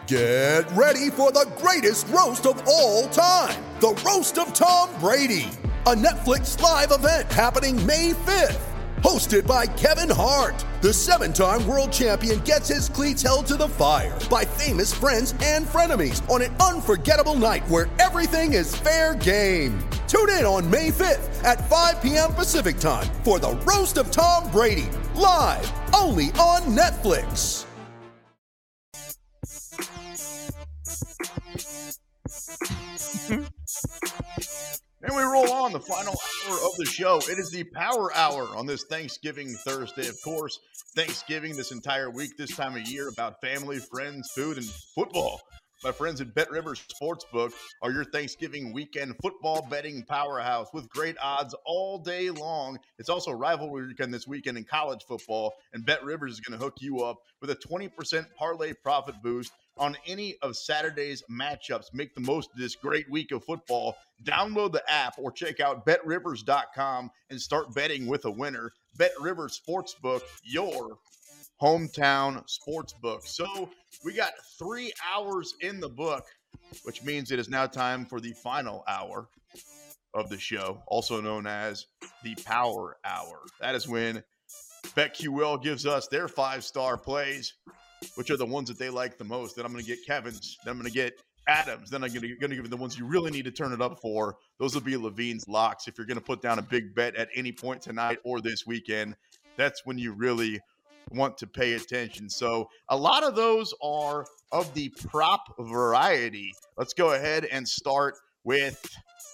Get ready for the greatest roast of all time, the Roast of Tom Brady, a Netflix live event happening May 5th. Hosted by Kevin Hart, the 7-time world champion gets his cleats held to the fire by famous friends and frenemies on an unforgettable night where everything is fair game. Tune in on May 5th at 5 p.m. Pacific time for the Roast of Tom Brady, live only on Netflix. And we roll on the final hour of the show. It is the Power Hour on this Thanksgiving Thursday. Of course, Thanksgiving this entire week, this time of year, about family, friends, food, and football. My friends at BetRivers Sportsbook are your Thanksgiving weekend football betting powerhouse with great odds all day long. It's also rivalry weekend this weekend in college football, and BetRivers is going to hook you up with a 20% parlay profit boost on any of Saturday's matchups. Make the most of this great week of football. Download the app or check out betrivers.com and start betting with a winner. BetRivers Sportsbook, your hometown sportsbook. So we got 3 hours in the book, which means it is now time for the final hour of the show, also known as the Power Hour. That is when BetQL gives us their 5-star plays, which are the ones that they like the most. Then I'm going to get Kevin's. Then I'm going to get Adams. Then I'm going to give the ones you really need to turn it up for. Those will be Levine's locks. If you're going to put down a big bet at any point tonight or this weekend, that's when you really want to pay attention. So a lot of those are of the prop variety. Let's go ahead and start with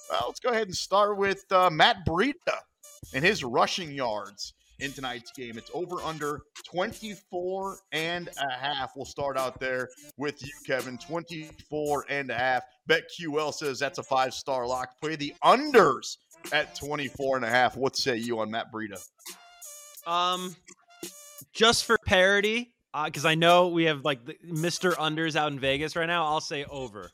Matt Breida and his rushing yards in tonight's game. It's over under 24 and a half. We'll start out there with you, Kevin. 24 and a half. BetQL says that's a 5-star lock. Play the unders at 24 and a half. What say you on Matt Breida? Just for parity, because I know we have like the Mr. Unders out in Vegas right now, I'll say over.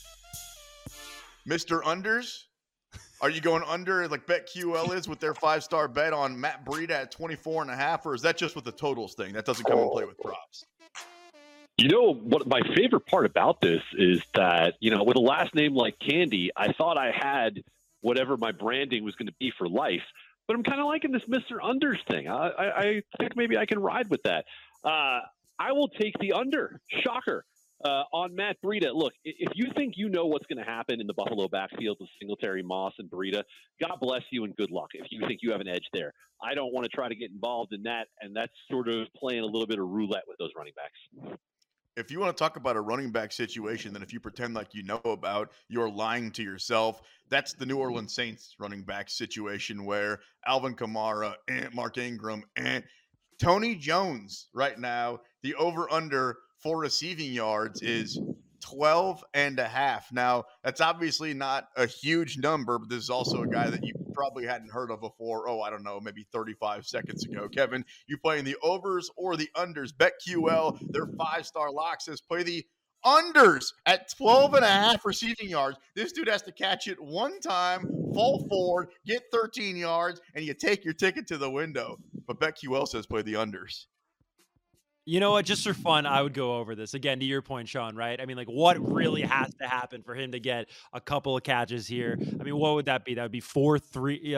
Mr. Unders? Are you going under like BetQL is with their 5-star bet on Matt Breida at 24 and a half, or is that just with the totals thing? That doesn't come and play with props. You know, what my favorite part about this is that, you know, with a last name like Candy, I thought I had whatever my branding was going to be for life. But I'm kind of liking this Mr. Unders thing. I think maybe I can ride with that. I will take the under. Shocker. On Matt Breida. Look, if you think you know what's going to happen in the Buffalo backfield with Singletary, Moss, and Breida, God bless you and good luck if you think you have an edge there. I don't want to try to get involved in that, and that's sort of playing a little bit of roulette with those running backs. If you want to talk about a running back situation, then if you pretend like you know about, you're lying to yourself. That's the New Orleans Saints running back situation where Alvin Kamara and Mark Ingram and Tony Jones right now, the over-under for receiving yards is 12 and a half. Now, that's obviously not a huge number, but this is also a guy that you probably hadn't heard of before. Oh, I don't know, maybe 35 seconds ago. Kevin, you playing the overs or the unders? BetQL, their 5-star lock says play the unders at 12 and a half receiving yards. This dude has to catch it one time, fall forward, get 13 yards, and you take your ticket to the window. But BetQL says play the unders. You know what? Just for fun, I would go over this. Again, to your point, Sean, right? I mean, like, what really has to happen for him to get a couple of catches here? I mean, what would that be? That would be 4-3,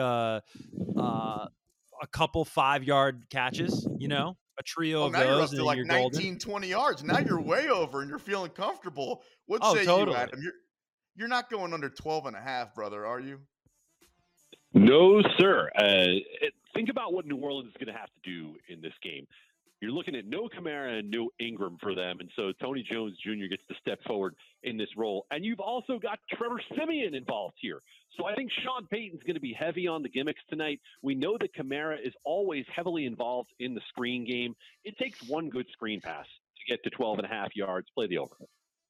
a couple 5-yard catches, you know? A trio of now those. You're up to like 19, 20 yards. Now you're way over and you're feeling comfortable. What say totally. you, Adam? You're not going under 12 and a half, brother, are you? No, sir. Think about what New Orleans is going to have to do in this game. You're looking at no Kamara and no Ingram for them, and so Tony Jones Jr. gets to step forward in this role. And you've also got Trevor Siemian involved here. So I think Sean Payton's going to be heavy on the gimmicks tonight. We know that Kamara is always heavily involved in the screen game. It takes one good screen pass to get to 12 and a half yards. Play the over.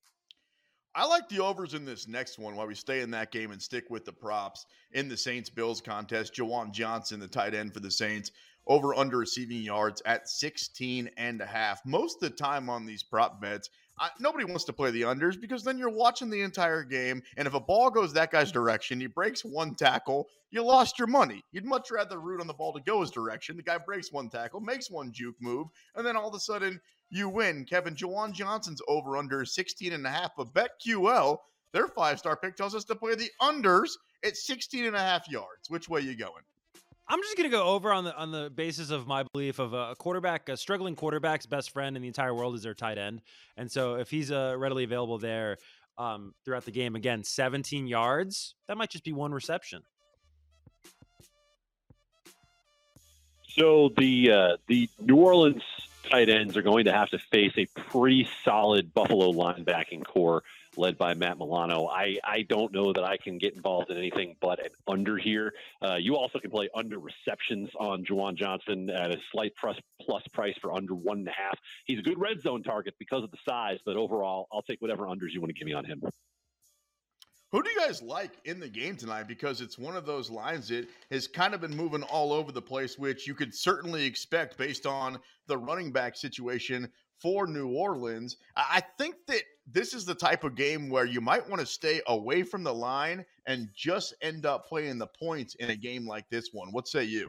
I like the overs in this next one while we stay in that game and stick with the props in the Saints-Bills contest. Jawan Johnson, the tight end for the Saints, over under receiving yards at 16.5. Most of the time on these prop bets, nobody wants to play the unders because then you're watching the entire game. And if a ball goes that guy's direction, he breaks one tackle, you lost your money. You'd much rather root on the ball to go his direction. The guy breaks one tackle, makes one juke move, and then all of a sudden you win. Kevin, Juwan Johnson's over under 16.5, but BetQL, their 5-star pick, tells us to play the unders at 16.5 yards. Which way you going? I'm just going to go over on the basis of my belief of a quarterback, a struggling quarterback's best friend in the entire world is their tight end. And so if he's readily available there throughout the game, again, 17 yards, that might just be one reception. So the New Orleans tight ends are going to have to face a pretty solid Buffalo linebacking core led by Matt Milano. I don't know that I can get involved in anything but an under here. You also can play under receptions on Juwan Johnson at a slight plus price for under 1.5. He's a good red zone target because of the size, but overall, I'll take whatever unders you want to give me on him. Who do you guys like in the game tonight? Because it's one of those lines that has kind of been moving all over the place, which you could certainly expect based on the running back situation for New Orleans. I think that this is the type of game where you might want to stay away from the line and just end up playing the points in a game like this one. What say you?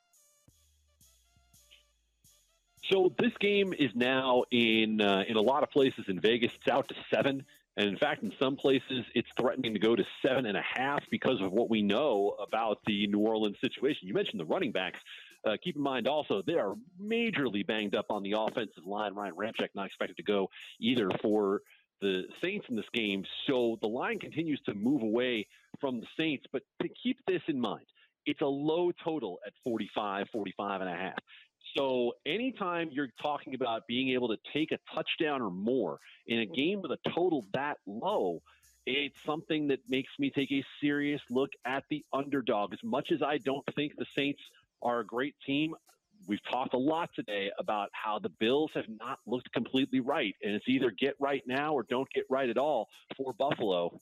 So this game is now in a lot of places in Vegas. It's out to 7. And in fact, in some places, it's threatening to go to 7.5 because of what we know about the New Orleans situation. You mentioned the running backs. Keep in mind also, they are majorly banged up on the offensive line. Ryan Ramczyk not expected to go either for the Saints in this game. So the line continues to move away from the Saints. But to keep this in mind, it's a low total at 45.5. So anytime you're talking about being able to take a touchdown or more in a game with a total that low, it's something that makes me take a serious look at the underdog. As much as I don't think the Saints are a great team, we've talked a lot today about how the Bills have not looked completely right. And it's either get right now or don't get right at all for Buffalo.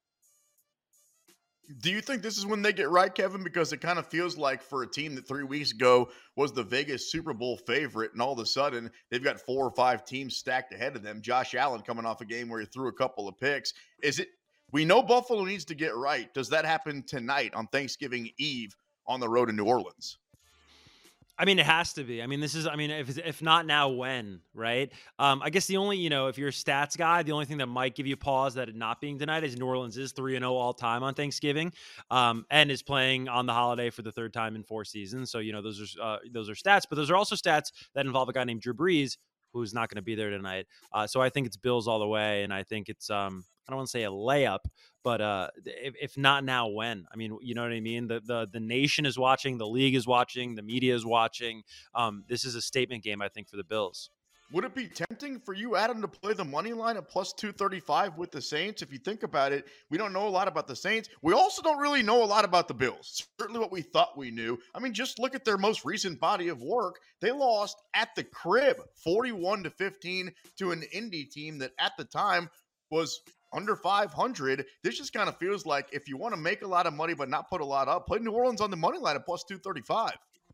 Do you think this is when they get right, Kevin? Because it kind of feels like for a team that 3 weeks ago was the Vegas Super Bowl favorite, and all of a sudden they've got 4 or 5 teams stacked ahead of them. Josh Allen coming off a game where he threw a couple of picks. We know Buffalo needs to get right. Does that happen tonight on Thanksgiving Eve on the road in New Orleans? I mean, it has to be. I mean, if not now, when, right? I guess the only, if you're a stats guy, the only thing that might give you pause that it not being tonight is New Orleans is 3-0 all time on Thanksgiving, and is playing on the holiday for the 3rd time in 4 seasons. So, those are stats, but those are also stats that involve a guy named Drew Brees, who's not going to be there tonight. So I think it's Bills all the way, and I think it's I don't want to say a layup, but if not now, when? I mean, you know what I mean? The nation is watching, the league is watching, the media is watching. This is a statement game, I think, for the Bills. Would it be tempting for you, Adam, to play the money line at plus 235 with the Saints? If you think about it, we don't know a lot about the Saints. We also don't really know a lot about the Bills. Certainly what we thought we knew. I mean, just look at their most recent body of work. They lost at the crib 41-15 to an Indy team that at the time was under 500. This just kind of feels like if you want to make a lot of money but not put a lot up, play New Orleans on the money line at plus 235.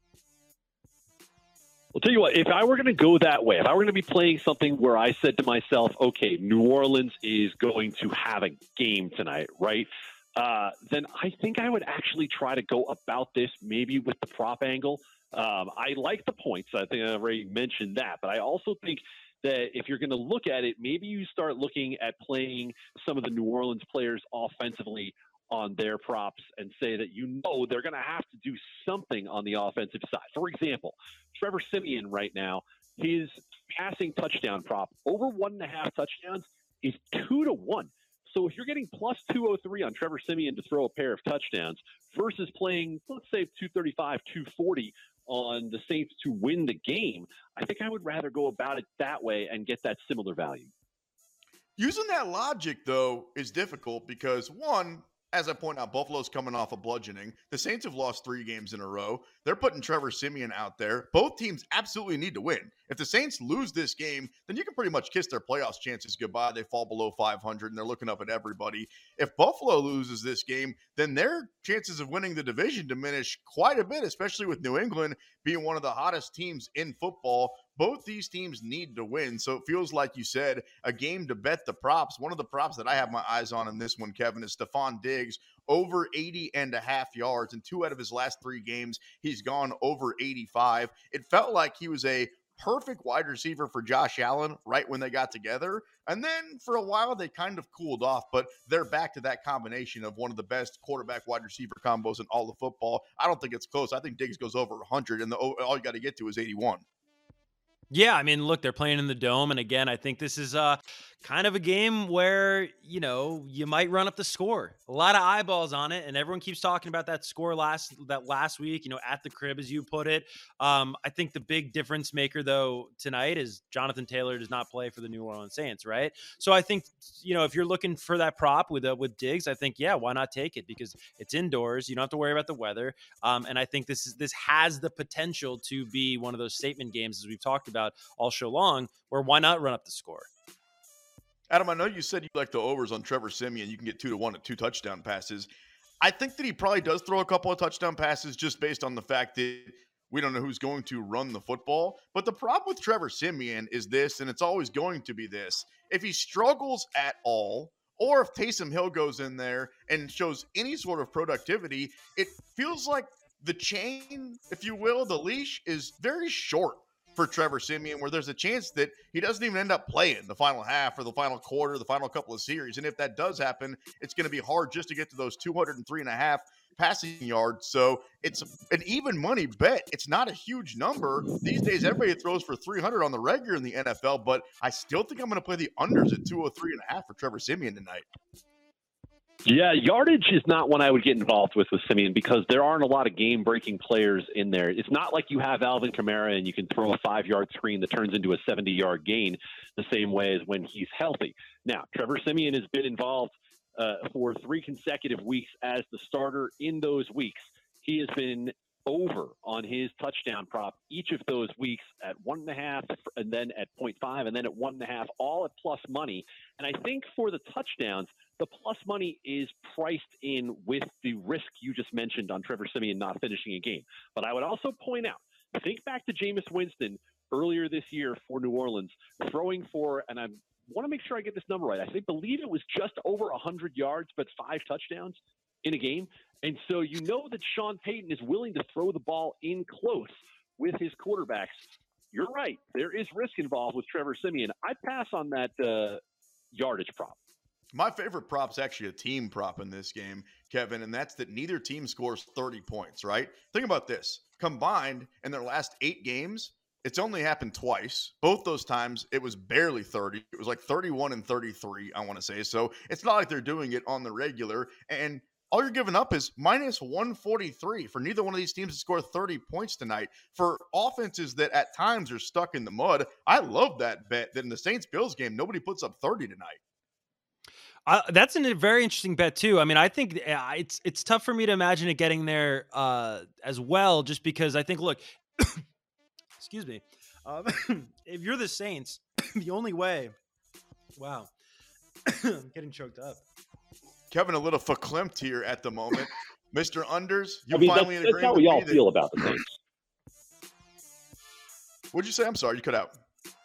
I'll tell you what, if I were going to go that way, if I were going to be playing something where I said to myself, okay, New Orleans is going to have a game tonight, right? Then I think I would actually try to go about this maybe with the prop angle. I like the points. I think I already mentioned that. But I also think that if you're going to look at it, maybe you start looking at playing some of the New Orleans players offensively on their props and say that they're going to have to do something on the offensive side. For example, Trevor Siemian right now, his passing touchdown prop over 1.5 touchdowns is 2-1. So if you're getting plus 203 on Trevor Siemian to throw a pair of touchdowns versus playing, let's say 235, 240 on the Saints to win the game, I think I would rather go about it that way and get that similar value. Using that logic, though, is difficult because, one, As I point out, Buffalo's coming off a bludgeoning. The Saints have lost 3 games in a row. They're putting Trevor Siemian out there. Both teams absolutely need to win. If the Saints lose this game, then you can pretty much kiss their playoffs chances goodbye. They fall below 500, and they're looking up at everybody. If Buffalo loses this game, then their chances of winning the division diminish quite a bit, especially with New England being one of the hottest teams in football. Both these teams need to win. So it feels like you said, a game to bet the props. One of the props that I have my eyes on in this one, Kevin, is Stephon Diggs over 80.5 yards. In 2 out of his last 3 games, he's gone over 85. It felt like he was a perfect wide receiver for Josh Allen right when they got together. And then for a while, they kind of cooled off, but they're back to that combination of one of the best quarterback wide receiver combos in all of football. I don't think it's close. I think Diggs goes over 100, and all you got to get to is 81. Yeah, I mean, look, they're playing in the Dome, and again, I think this is kind of a game where, you might run up the score. A lot of eyeballs on it, and everyone keeps talking about that score last week, at the crib, as you put it. I think the big difference maker, though, tonight is Jonathan Taylor does not play for the New Orleans Saints, right? So I think, if you're looking for that prop with Diggs, I think, yeah, why not take it? Because it's indoors. You don't have to worry about the weather. And I think this has the potential to be one of those statement games, as we've talked about all show long, where why not run up the score? Adam, I know you said you like the overs on Trevor Siemian. You can get 2-1 at 2 touchdown passes. I think that he probably does throw a couple of touchdown passes just based on the fact that we don't know who's going to run the football. But the problem with Trevor Siemian is this, and it's always going to be this. If he struggles at all, or if Taysom Hill goes in there and shows any sort of productivity, it feels like the chain, if you will, the leash is very short for Trevor Siemian, where there's a chance that he doesn't even end up playing the final half or the final quarter, the final couple of series. And if that does happen, it's going to be hard just to get to those 203.5 passing yards. So it's an even money bet. It's not a huge number. These days, everybody throws for 300 on the regular in the NFL, but I still think I'm going to play the unders at 203.5 for Trevor Siemian tonight. Yeah, yardage is not one I would get involved with Siemian because there aren't a lot of game-breaking players in there. It's not like you have Alvin Kamara and you can throw a 5-yard screen that turns into a 70-yard gain the same way as when he's healthy. Now, Trevor Siemian has been involved for 3 consecutive weeks as the starter. In those weeks, he has been over on his touchdown prop each of those weeks at 1.5 and then at 0.5 and then at 1.5, all at plus money. And I think for the touchdowns, the plus money is priced in with the risk you just mentioned on Trevor Siemian not finishing a game. But I would also point out, think back to Jameis Winston earlier this year for New Orleans, throwing for, and I want to make sure I get this number right, I believe it was just over 100 yards, but 5 touchdowns in a game. And so you know that Sean Payton is willing to throw the ball in close with his quarterbacks. You're right. There is risk involved with Trevor Siemian. I'd pass on that yardage prop. My favorite prop's actually a team prop in this game, Kevin, and that's that neither team scores 30 points, right? Think about this. Combined in their last 8 games, it's only happened twice. Both those times, it was barely 30. It was like 31 and 33, I want to say. So it's not like they're doing it on the regular. And all you're giving up is minus 143 for neither one of these teams to score 30 points tonight. For offenses that at times are stuck in the mud, I love that bet that in the Saints-Bills game, nobody puts up 30 tonight. That's a very interesting bet too. I mean, I think it's tough for me to imagine it getting there as well, just because I think, look, excuse me, if you're the Saints, the only way, wow, I'm getting choked up. Kevin, a little verklempt here at the moment. Mr. Unders, finally that's how we all feel about the Saints. What'd you say? I'm sorry, you cut out.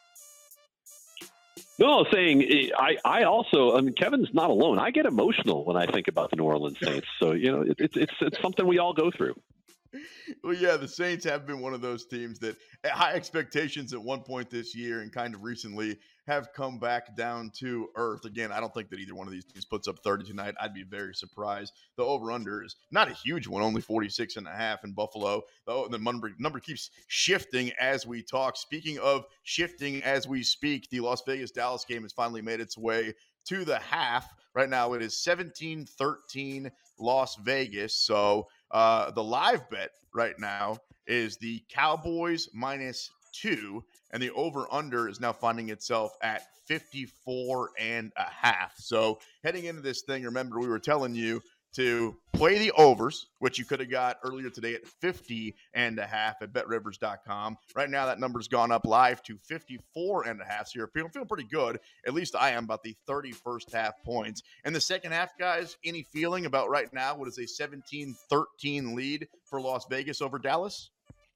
No, saying I also, I mean, Kevin's not alone. I get emotional when I think about the New Orleans Saints. So, it's something we all go through. Well, yeah, the Saints have been one of those teams that high expectations at one point this year and kind of recently have come back down to earth. Again, I don't think that either one of these teams puts up 30 tonight. I'd be very surprised. The over-under is not a huge one, only 46.5 in Buffalo. The number keeps shifting as we talk. Speaking of shifting as we speak, the Las Vegas-Dallas game has finally made its way to the half. Right now it is 17-13 Las Vegas. So the live bet right now is the Cowboys -2, and the over-under is now finding itself at 54.5. So heading into this thing, remember we were telling you to play the overs, which you could have got earlier today at 50.5 at betrivers.com. Right now, that number's gone up live to 54.5. So you're feeling pretty good. At least I am about the 31st half points. And the second half, guys, any feeling about right now? What is a 17-13 lead for Las Vegas over Dallas?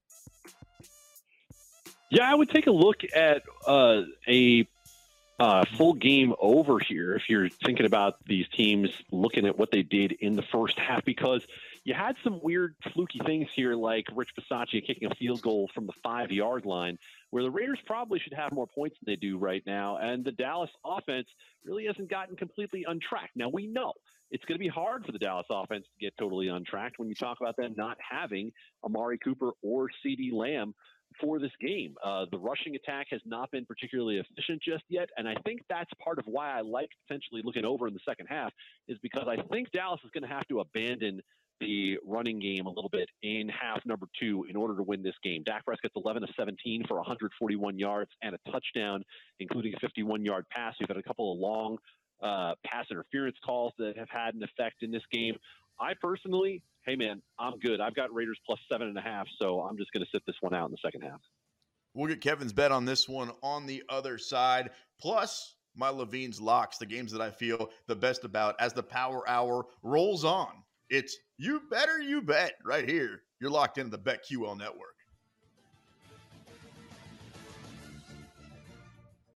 Yeah, I would take a look at a full game over here if you're thinking about these teams looking at what they did in the first half, because you had some weird fluky things here like Rich Bisaccia kicking a field goal from the 5-yard line, where the Raiders probably should have more points than they do right now, and the Dallas offense really hasn't gotten completely untracked. Now, we know it's going to be hard for the Dallas offense to get totally untracked when you talk about them not having Amari Cooper or CeeDee Lamb for this game. The rushing attack has not been particularly efficient just yet, and I think that's part of why I like potentially looking over in the second half, is because I think Dallas is going to have to abandon the running game a little bit in half number 2 in order to win this game. Dak Prescott's 11 of 17 for 141 yards and a touchdown, including a 51-yard pass. We've had a couple of long pass interference calls that have had an effect in this game. I personally, hey man, I'm good. I've got Raiders plus 7.5, so I'm just going to sit this one out in the second half. We'll get Kevin's bet on this one on the other side, plus my Levine's locks, the games that I feel the best about as the Power Hour rolls on. It's You Better You Bet right here. You're locked into the BetQL network.